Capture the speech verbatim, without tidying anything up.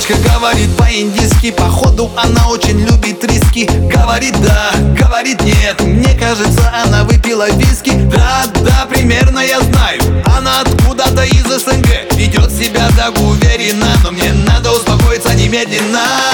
девочка говорит по-индийски, походу она очень любит риски. Говорит да, говорит нет, мне кажется, она выпила виски. Да, да, примерно я знаю, она откуда-то из СНГ. Ведет себя так уверенно, но мне надо успокоиться немедленно.